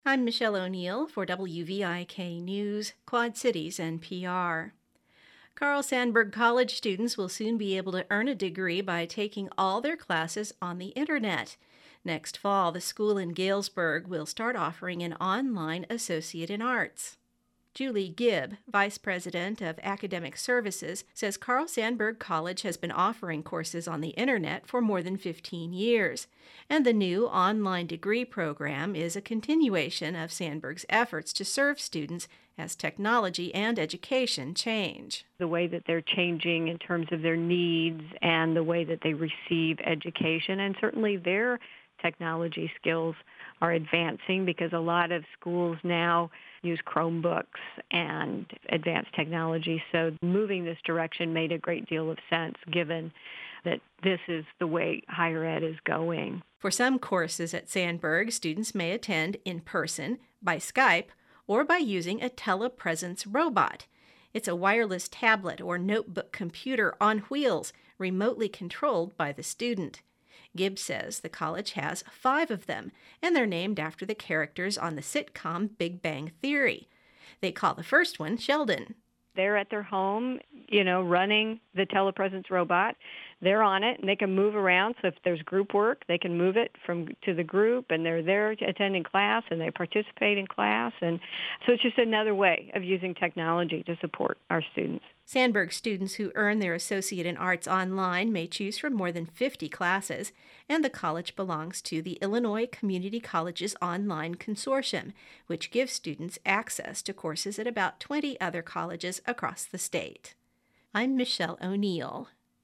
I'm Michelle O'Neill for WVIK News, Quad Cities, and PR. Carl Sandburg College students will soon be able to earn a degree by taking all their classes on the internet. Next fall, the school in Galesburg will start offering an online Associate in Arts. Julie Gibb, Vice President of Academic Services, says Carl Sandburg College has been offering courses on the internet for more than 15 years, and the new online degree program is a continuation of Sandburg's efforts to serve students as technology and education change. The way that they're changing in terms of their needs and the way that they receive education, and certainly their technology skills are advancing because a lot of schools now use Chromebooks and advanced technology. So moving this direction made a great deal of sense given that this is the way higher ed is going. For some courses at Sandburg, students may attend in person, by Skype, or by using a telepresence robot. It's a wireless tablet or notebook computer on wheels, remotely controlled by the student. Gibbs says the college has 5 of them, and they're named after the characters on the sitcom Big Bang Theory. They call the first one Sheldon. They're at their home, running the telepresence robot. They're on it, and they can move around. So if there's group work, they can move it to the group, and they're there attending class, and they participate in class. And so it's just another way of using technology to support our students. Sandburg students who earn their Associate in Arts online may choose from more than 50 classes, and the college belongs to the Illinois Community Colleges Online Consortium, which gives students access to courses at about 20 other colleges across the state. I'm Michelle O'Neill.